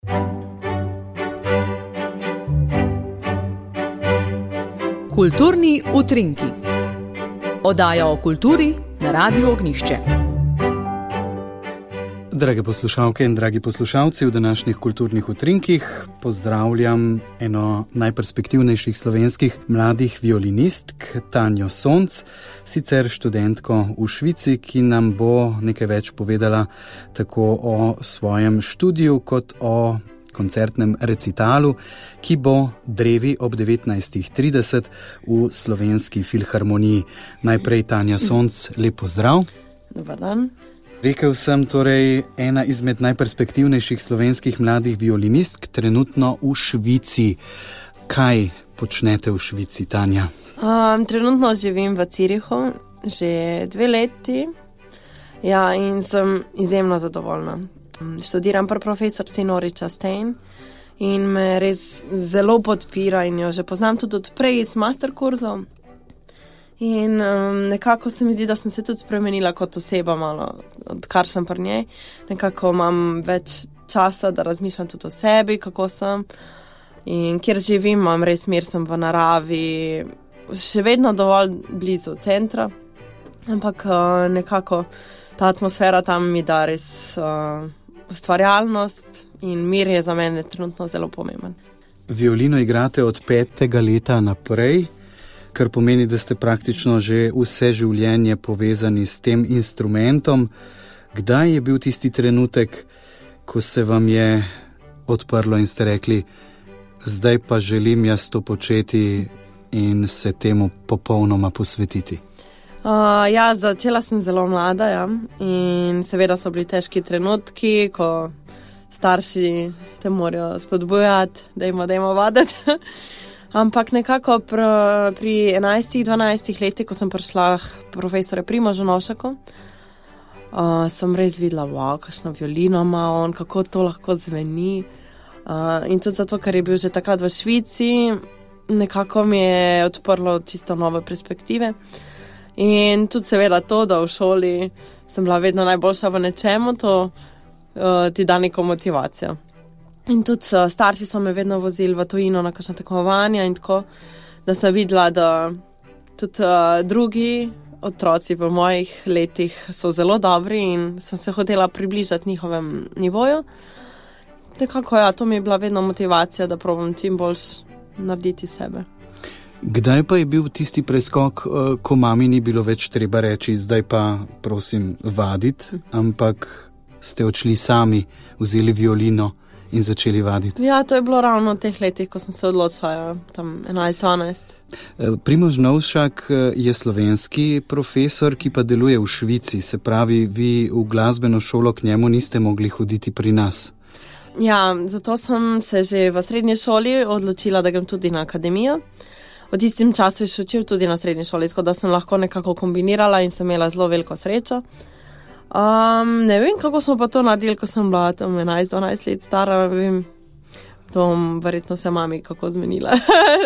Kulturni utrinki. Oddaja o kulturi na Radiu Ognjišče. Drage poslušalke in dragi poslušalci, v današnjih kulturnih utrinkih pozdravljam eno najperspektivnejših slovenskih mladih violinistk, Tanjo Sonc, sicer študentko v Švici, ki nam bo nekaj več povedala tako o svojem študiju kot o koncertnem recitalu, ki bo drevi ob 19:30 v Slovenski filharmoniji. Najprej Tanja Sonc, lep pozdrav. Dobar dan. Rekel sem, torej, ena izmed najperspektivnejših slovenskih mladih violinistk, trenutno v Švici. Kaj počnete v Švici, Tanja? Trenutno živim v Zürichu že 2 leti. Ja, in sem izjemno zadovoljna. Študiram pri profesorici Nori Chastain in me res zelo podpira in jo že poznam tudi od prej iz master kurzov. In nekako se mi zdi, da sem se tudi spremenila kot oseba malo, odkar sem pri njej. Nekako imam več časa, da razmišljam tudi o sebi, kako sem. In kjer živim, imam res mir, sem v naravi, še vedno dovolj blizu centra. Ampak nekako ta atmosfera tam mi da res ustvarjalnost in mir je za mene trenutno zelo pomemben. Violino igrate od 5. leta naprej, kar pomeni, da ste praktično že vse življenje povezani s tem instrumentom. Kdaj je bil tisti trenutek, ko se vam je odprlo in ste rekli, zdaj pa želim jaz to početi in se temu popolnoma posvetiti? Ja, začela sem zelo mlada, ja. In seveda so bili težki trenutki, ko starši te morajo spodbujati, dajmo vaditi. Ampak nekako pri 11-12 letih, ko sem prišla k profesore Primožu Novšaku, sem res videla, wow, kakšno violino ima on, kako to lahko zveni. In tudi zato, ker je bil že takrat v Švici, nekako mi je odprlo čisto nove perspektive. In tudi seveda to, da v šoli sem bila vedno najboljša v nečemu, to ti da neko motivacijo. In tudi starši so me vedno vozili v tujino na kakšna tekmovanja in tako, da sem videla, da tudi drugi otroci v mojih letih so zelo dobri in sem se hotela približati njihovem nivoju. Nekako ja, to mi je bila vedno motivacija, da probam čim bolj narediti sebe. Kdaj pa je bil tisti preskok, ko mami ni bilo več treba reči, zdaj pa prosim vaditi, ampak ste odšli sami, vzeli violino in začeli vaditi? Ja, to je bilo ravno v teh letih, ko sem se odločila, tam 11-12. Primož Novšak je slovenski profesor, ki pa deluje v Švici, se pravi, vi v glasbeno šolo k njemu niste mogli hoditi pri nas. Ja, zato sem se že v srednji šoli odločila, da grem tudi na akademijo. V tistem času je še učil tudi na srednji šoli, tako da sem lahko nekako kombinirala in sem imela zelo veliko srečo. Ne vem, kako smo pa to naredili, ko sem bila tam 11-12 let stara, vem, to verjetno se mami kako zmenila.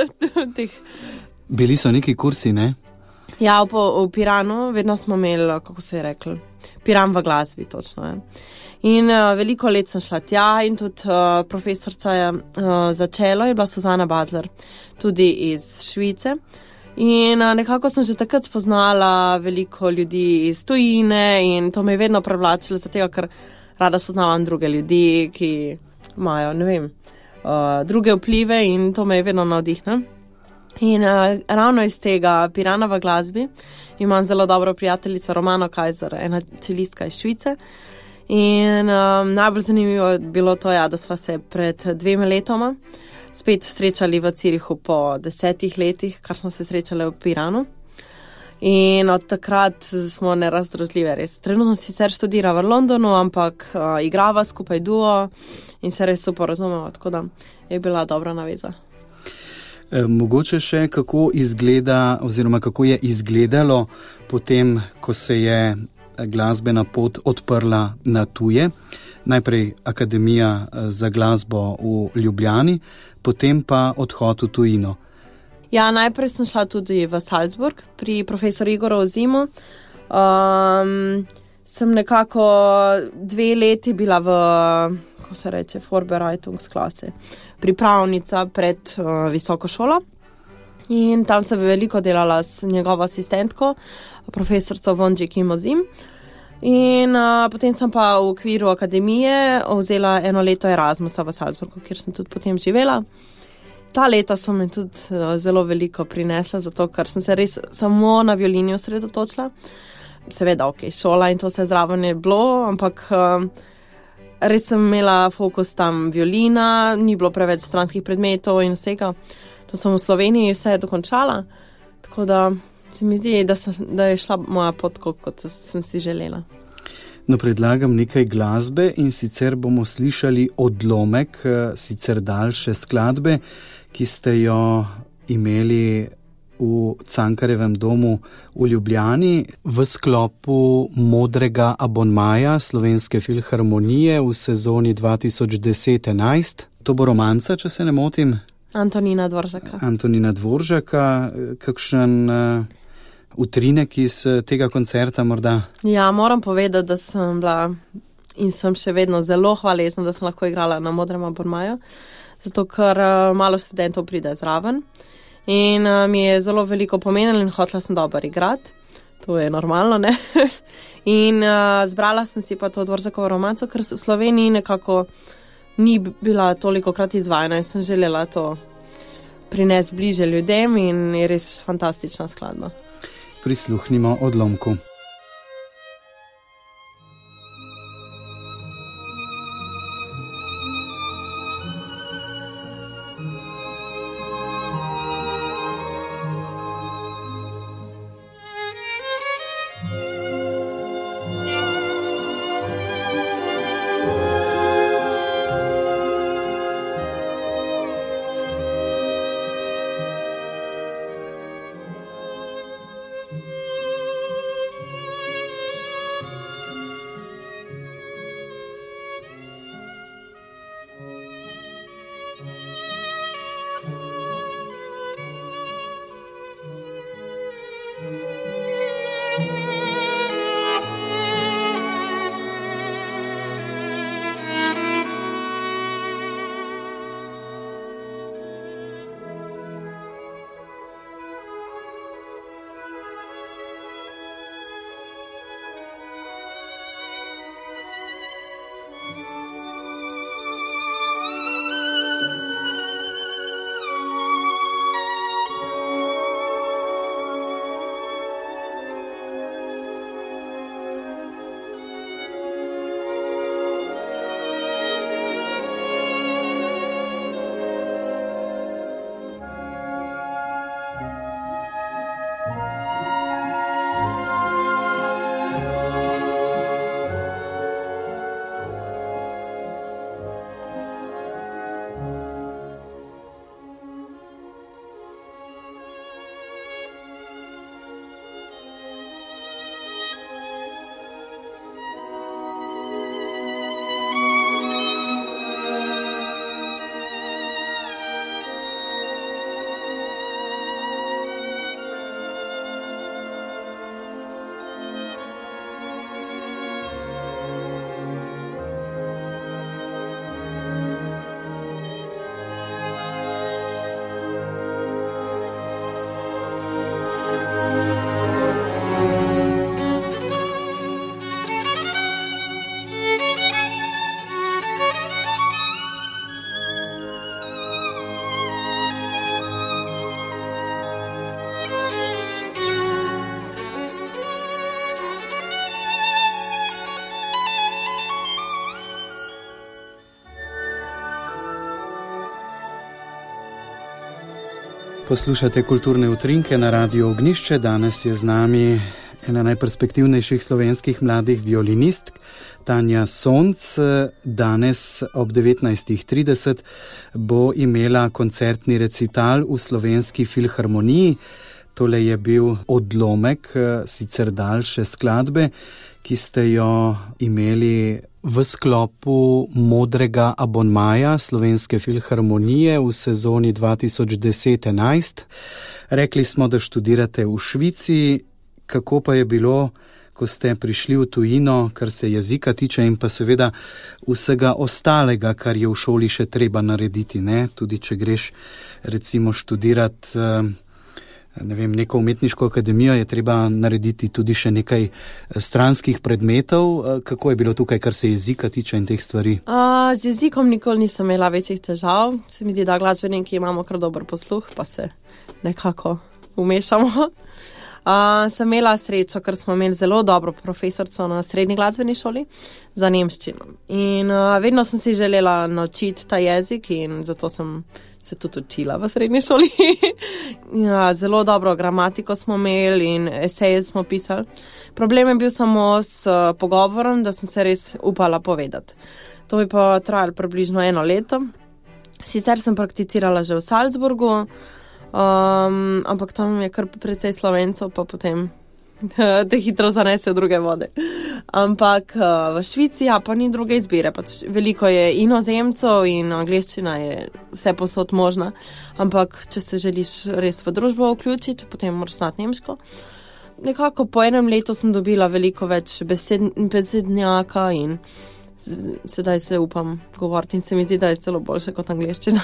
Bili so neki kursi, ne? Ja, v Piranu, vedno smo imeli, kako se je rekli, Piran v glasbi, točno je. In veliko let sem šla tja in tudi profesorica je začelo, je bila Suzana Bazler, tudi iz Švice. In nekako sem že takrat spoznala veliko ljudi iz tujine in to me je vedno privlačilo, zato ker rada spoznavam druge ljudi, ki imajo, ne vem, druge vplive in to me je vedno navdihnilo. In ravno iz tega Pirana v glasbi imam zelo dobro prijateljico Romano Kajzer, ena čelistka iz Švice. In najbolj zanimivo je bilo to, ja, da sva se pred 2 letoma spet srečali v Zürichu po 10 letih, kar smo se srečali v Piranu. In od takrat smo nerazdružljive res. Trenutno sicer študira v Londonu, ampak igrava skupaj duo in se res super razumemo, tako da je bila dobra naveza. Mogoče še kako izgleda oziroma kako je izgledalo potem, ko se je glasbena pot odprla na tuje. Najprej Akademija za glasbo v Ljubljani, potem pa odhod v tujino. Ja, najprej sem šla tudi v Salzburg pri profesorju Igoru Ozimu. sem nekako 2 leti bila v, kako se reče, Vorbereitungsklasse, pripravnica pred visoko šolo. In tam sem veliko delala s njegovo asistentko, profesorico Vonji Kimozim. In potem sem pa v okviru akademije vzela 1 leto Erasmusa v Salzburgu, kjer sem tudi potem živela. Ta leta so mi tudi zelo veliko prinesla, zato ker sem se res samo na violini osredotočila. Seveda, šola in to se zraven je bilo, ampak res sem imela fokus tam violina, ni bilo preveč stranskih predmetov in vsega. To sem v Sloveniji vse dokončala, tako da se mi zdi, da je šla moja pot, kot sem si želela. No, predlagam nekaj glasbe in sicer bomo slišali odlomek, sicer daljše skladbe, ki ste jo imeli v Cankarjevem domu v Ljubljani v sklopu modrega abonmaja Slovenske filharmonije v sezoni 2010-11. To bo romanca, če se ne motim. Antonina Dvoržaka. Kakšen utrinek iz tega koncerta morda? Ja, moram povedati, da sem bila in sem še vedno zelo hvaležna, da sem lahko igrala na modrem abonmaju, zato ker malo študentov pride zraven in mi je zelo veliko pomenilo in hotela sem dobro igrati. To je normalno, ne? In zbrala sem si pa to Dvoržakovo romanco, ker v Sloveniji nekako ni bila toliko krat izvajana in sem želela to prinesti bliže ljudem in je res fantastična skladba. Prisluhnimo odlomku. Poslušate kulturne utrinke na Radiu Ognjišče. Danes je z nami ena najperspektivnejših slovenskih mladih violinistk, Tanja Sonc. Danes ob 19:30 bo imela koncertni recital v Slovenski filharmoniji. Tole je bil odlomek, sicer daljše skladbe, ki ste jo imeli v sklopu modrega abonmaja Slovenske filharmonije v sezoni 2010-11. Rekli smo, da študirate v Švici. Kako pa je bilo, ko ste prišli v tujino, kar se jezika tiče in pa seveda vsega ostalega, kar je v šoli še treba narediti, ne? Tudi če greš recimo študirati neko umetniško akademijo, je treba narediti tudi še nekaj stranskih predmetov. Kako je bilo tukaj, kar se jezika tiče in teh stvari? Z jezikom nikoli nisem imela večjih težav. Se mi zdi, da glasbeniki imamo kar dober posluh, pa se nekako umešamo. Sem imela srečo, ker smo imeli zelo dobro profesorco na srednji glasbeni šoli za nemščino. In vedno sem si želela naučiti ta jezik in zato sem se tudi učila v srednji šoli. Zelo dobro gramatiko smo imeli in eseje smo pisali. Problem je bil samo s pogovorom, da sem se res upala povedati. To bi pa trajalo približno 1 leto. Sicer sem prakticirala že v Salzburgu, ampak tam je kar precej Slovencev, pa potem te hitro zanese druge vode. Ampak v Švici pa ni druge izbire. Pač veliko je inozemcev in angleščina je vse posod možna. Ampak če se želiš res v družbo vključiti, potem moraš znati nemško. Nekako po 1 letu sem dobila veliko več besednjaka in sedaj se upam govoriti in se mi zdi, da je celo boljše kot angleščina.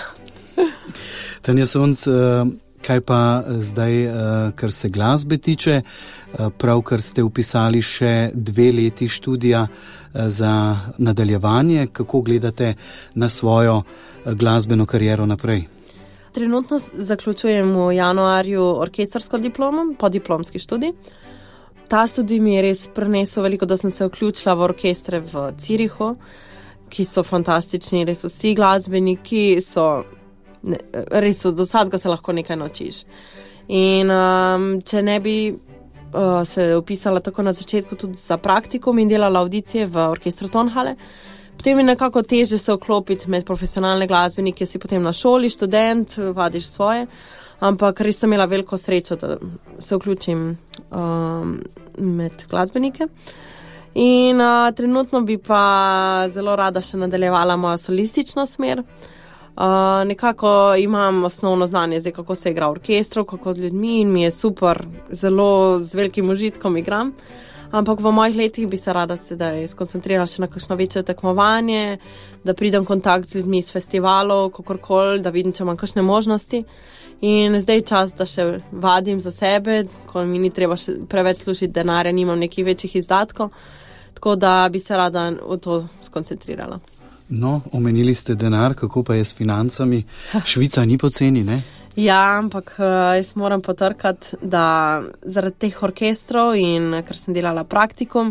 Tanja Sonc, kaj pa zdaj, kar se glasbe tiče, pravkar ste vpisali še 2 leti študija za nadaljevanje. Kako gledate na svojo glasbeno kariero naprej? Trenutno zaključujem v januarju orkestrsko diplomo, podiplomski študij. Ta študij mi je res prinesel veliko, da sem se vključila v orkestre v Zürichu, ki so fantastični, res vsi glasbeniki so res do vsega se lahko nekaj naučiš. In če ne bi se upisala tako na začetku tudi za praktikum in delala audicije v orkestru Tonhalle, potem je nekako težje se vklopiti med profesionalne glasbenike, si potem na šoli, študent, vadiš svoje, ampak res sem imela veliko srečo, da se vključim med glasbenike. In trenutno bi pa zelo rada še nadaljevala mojo solistično smer. Nekako imam osnovno znanje zdaj, kako se igra v orkestru, kako z ljudmi in mi je super, zelo z velikim užitkom igram. Ampak v mojih letih bi se rada sedaj skoncentrirala še na kakšno večje tekmovanje, da pridem v kontakt z ljudmi iz festivalov, kakorkoli, da vidim, če imam kakšne možnosti. In zdaj je čas, da še vadim za sebe, ko mi ni treba še preveč služiti denarja, nimam nekih večjih izdatkov, tako da bi se rada v to skoncentrirala. No, omenili ste denar, kako pa je s financami? Švica ni poceni, ne? Ja, ampak jaz moram potrkati, da zaradi teh orkestrov in ker sem delala praktikum,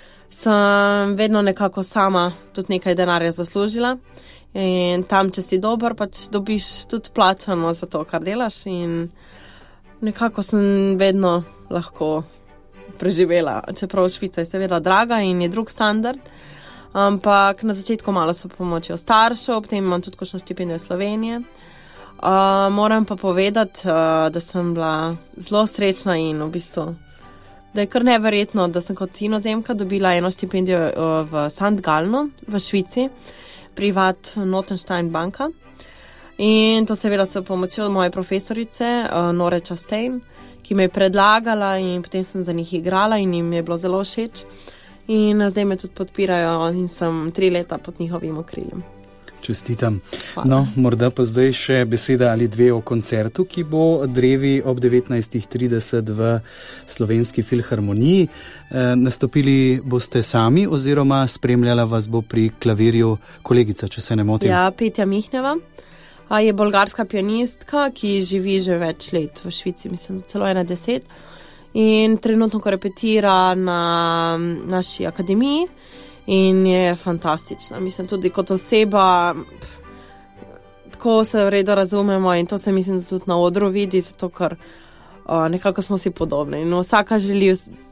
sem vedno nekako sama tudi nekaj denarja zaslužila. In tam, če si dober, pač dobiš tudi plačano za to, kar delaš. In nekako sem vedno lahko preživela, čeprav Švica je seveda draga in je drug standard. Ampak na začetku malo so pomočjo staršev, potem imam tudi kakšno štipendijo Slovenije. Moram pa povedati, da sem bila zelo srečna in v bistvu, da je kar neverjetno, da sem kot inozemka dobila eno štipendijo v St. Galnu v Švici, privat Notenstein banka. In to seveda s pomočjo moje profesorice Nore Chastain, ki me je predlagala in potem sem za njih igrala in jim je bilo zelo všeč. In zdaj me tudi podpirajo in sem 3 leta pod njihovim okriljem. Čestitam. No, morda pa zdaj še beseda ali 2 o koncertu, ki bo drevi ob 19.30 v Slovenski filharmoniji. Nastopili boste sami oziroma spremljala vas bo pri klavirju kolegica, če se ne motim? Ja, Petja Mihneva je bolgarska pianistka, ki živi že več let v Švici, mislim, celo 10. In trenutno ko repetira na naši akademiji in je fantastična. Mislim, tudi kot oseba, tako se v redu razumemo in to se mislim, da tudi na odru vidi, zato ker nekako smo si podobni. In vsaka želi,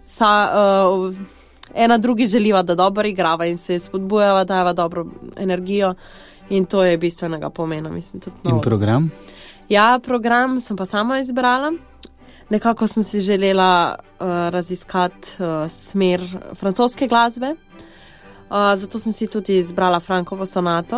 ena drugi želiva, da dobro igrava in se spodbujava, dajava dobro energijo in to je bistvenega pomena. Mislim, tudi in program? Ja, program sem pa sama izbrala. Nekako sem si želela raziskati smer francoske glasbe, zato sem si tudi izbrala Frankovo sonato,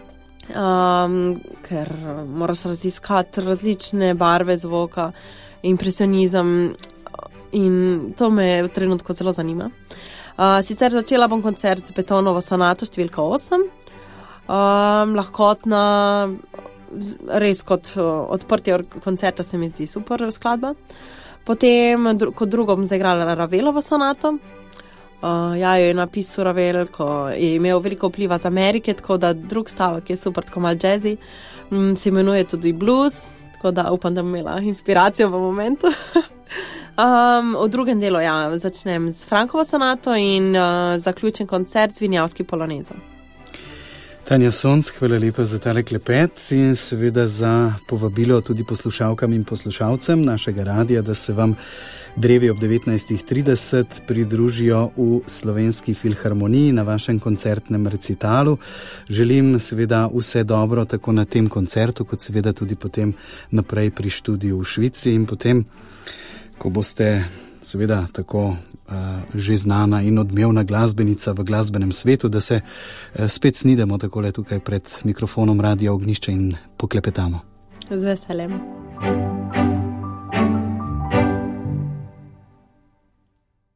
ker moraš raziskati različne barve zvoka, impresionizem, In to me v trenutku zelo zanima. Sicer začela bom koncert z Beethovenovo sonato številka 8. Lahkotna, res kot odprtje koncerta se mi zdi super skladba. Potem kot drugo bom zaigrala Ravelovo sonato. Jo je napisal Ravel, ko je imel veliko vpliva z Amerike, tako da drug stavek je super, tako malo jazzy. Se imenuje tudi blues, tako da upam, da bom imela inspiracijo v momentu. V drugem delu začnem z Frankovo sonato in zaključen koncert z Vinjavski polonezo. Tanja Sonc, hvala lepa za tale klepet in seveda za povabilo tudi poslušalkam in poslušalcem našega radia, da se vam drevi ob 19.30 pridružijo v Slovenski filharmoniji na vašem koncertnem recitalu. Želim seveda vse dobro tako na tem koncertu, kot seveda tudi potem naprej pri študiju v Švici in potem, ko boste seveda tako že znana in odmevna glasbenica v glasbenem svetu, da se spet snidemo takole tukaj pred mikrofonom Radia Ognjišče in poklepetamo. Z veseljem.